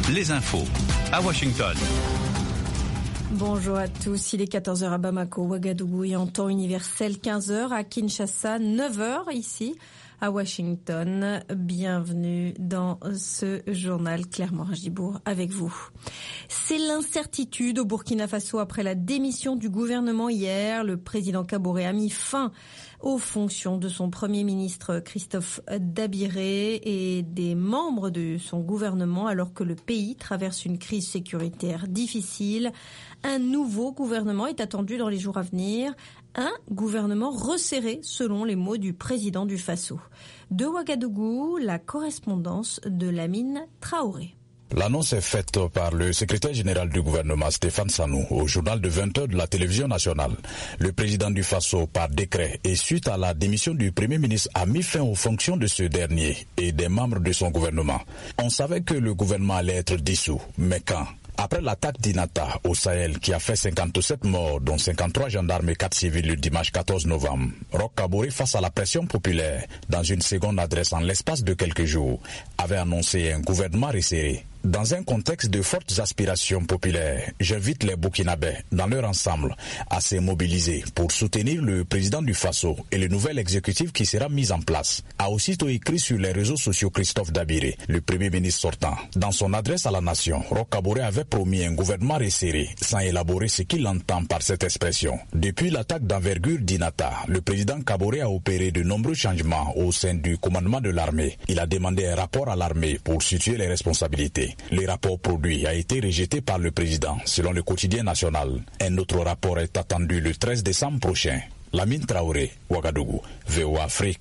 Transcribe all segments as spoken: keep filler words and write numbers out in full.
les infos à Washington. Bonjour à tous, il est quatorze heures à Bamako, Ouagadougou et en temps universel quinze heures à Kinshasa, neuf heures ici à Washington. Bienvenue dans ce journal Claire Morin-Gibourg avec vous. C'est l'incertitude au Burkina Faso après la démission du gouvernement hier. Le président Kaboré a mis fin aux fonctions de son premier ministre Christophe Dabiré et des membres de son gouvernement alors que le pays traverse une crise sécuritaire difficile. Un nouveau gouvernement est attendu dans les jours à venir. Un gouvernement resserré, selon les mots du président du Faso. De Ouagadougou, la correspondance de Lamine Traoré. L'annonce est faite par le secrétaire général du gouvernement Stéphane Sanou au journal de vingt heures de la télévision nationale. Le président du Faso, par décret et suite à la démission du premier ministre, a mis fin aux fonctions de ce dernier et des membres de son gouvernement. On savait que le gouvernement allait être dissous, mais quand ? Après l'attaque d'Inata au Sahel qui a fait cinquante-sept morts, dont cinquante-trois gendarmes et quatre civils le dimanche quatorze novembre, Roch Kaboré, face à la pression populaire, dans une seconde adresse en l'espace de quelques jours, avait annoncé un gouvernement resserré. Dans un contexte de fortes aspirations populaires, j'invite les Burkinabés, dans leur ensemble, à se mobiliser pour soutenir le président du Faso et le nouvel exécutif qui sera mis en place. A aussitôt écrit sur les réseaux sociaux Christophe Dabiré, le premier ministre sortant. Dans son adresse à la nation, Roch Kaboré avait promis un gouvernement resserré, sans élaborer ce qu'il entend par cette expression. Depuis l'attaque d'envergure d'Inata, le président Kaboré a opéré de nombreux changements au sein du commandement de l'armée. Il a demandé un rapport à l'armée pour situer les responsabilités. Le rapport produit a été rejeté par le président, selon le quotidien national. Un autre rapport est attendu le treize décembre prochain. Lamine Traoré, Ouagadougou, V O A Afrique.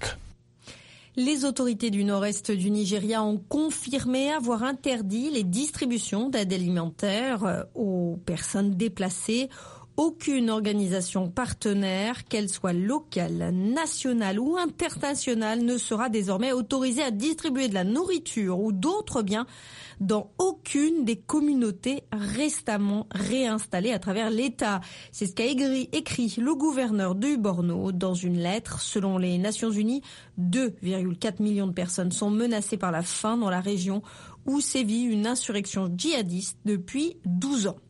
Les autorités du nord-est du Nigeria ont confirmé avoir interdit les distributions d'aide alimentaire aux personnes déplacées. Aucune organisation partenaire, qu'elle soit locale, nationale ou internationale, ne sera désormais autorisée à distribuer de la nourriture ou d'autres biens dans aucune des communautés récemment réinstallées à travers l'État. C'est ce qu'a écrit le gouverneur du Borno dans une lettre. Selon les Nations Unies, deux virgule quatre millions de personnes sont menacées par la faim dans la région où sévit une insurrection djihadiste depuis douze ans.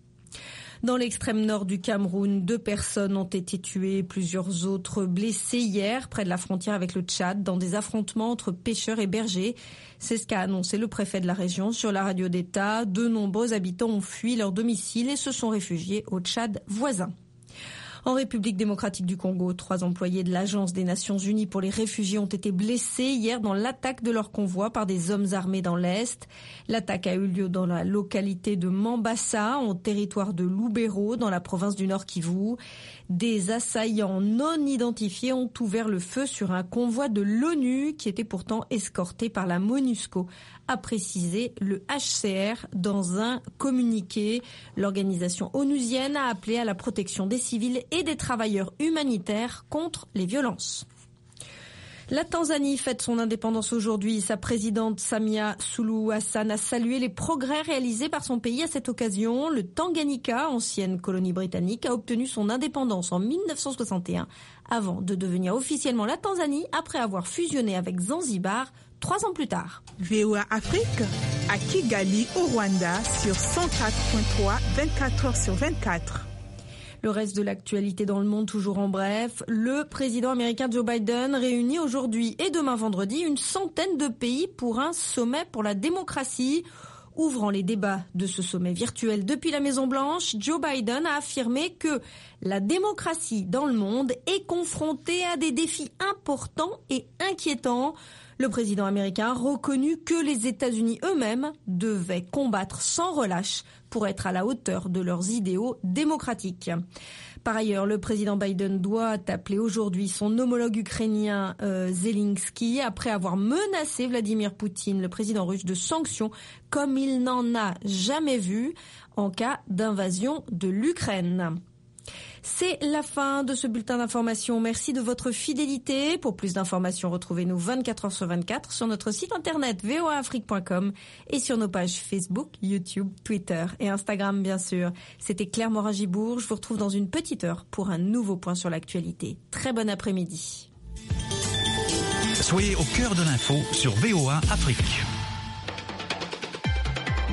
Dans l'extrême nord du Cameroun, deux personnes ont été tuées, plusieurs autres blessées hier près de la frontière avec le Tchad dans des affrontements entre pêcheurs et bergers. C'est ce qu'a annoncé le préfet de la région sur la radio d'État. De nombreux habitants ont fui leur domicile et se sont réfugiés au Tchad voisin. En République démocratique du Congo, trois employés de l'Agence des Nations Unies pour les réfugiés ont été blessés hier dans l'attaque de leur convoi par des hommes armés dans l'Est. L'attaque a eu lieu dans la localité de Mambasa, en territoire de Lubero, dans la province du Nord Kivu. Des assaillants non identifiés ont ouvert le feu sur un convoi de l'ONU qui était pourtant escorté par la MONUSCO, a précisé le H C R dans un communiqué. L'organisation onusienne a appelé à la protection des civils et des travailleurs humanitaires contre les violences. La Tanzanie fête son indépendance aujourd'hui. Sa présidente Samia Suluhu Hassan a salué les progrès réalisés par son pays à cette occasion. Le Tanganyika, ancienne colonie britannique, a obtenu son indépendance en mille neuf cent soixante et un avant de devenir officiellement la Tanzanie après avoir fusionné avec Zanzibar trois ans plus tard. V O A Afrique à Kigali au Rwanda sur cent quatre virgule trois, vingt-quatre heures sur vingt-quatre. Le reste de l'actualité dans le monde, toujours en bref. Le président américain Joe Biden réunit aujourd'hui et demain vendredi une centaine de pays pour un sommet pour la démocratie. Ouvrant les débats de ce sommet virtuel depuis la Maison-Blanche, Joe Biden a affirmé que la démocratie dans le monde est confrontée à des défis importants et inquiétants. Le président américain a reconnu que les États-Unis eux-mêmes devaient combattre sans relâche pour être à la hauteur de leurs idéaux démocratiques. Par ailleurs, le président Biden doit appeler aujourd'hui son homologue ukrainien euh, Zelensky après avoir menacé Vladimir Poutine, le président russe, de sanctions comme il n'en a jamais vu en cas d'invasion de l'Ukraine. C'est la fin de ce bulletin d'information. Merci de votre fidélité. Pour plus d'informations, retrouvez-nous vingt-quatre heures sur vingt-quatre sur notre site internet v o a afrique point com et sur nos pages Facebook, YouTube, Twitter et Instagram, bien sûr. C'était Claire Morin-Gibourg. Je vous retrouve dans une petite heure pour un nouveau point sur l'actualité. Très bon après-midi. Soyez au cœur de l'info sur V O A Afrique.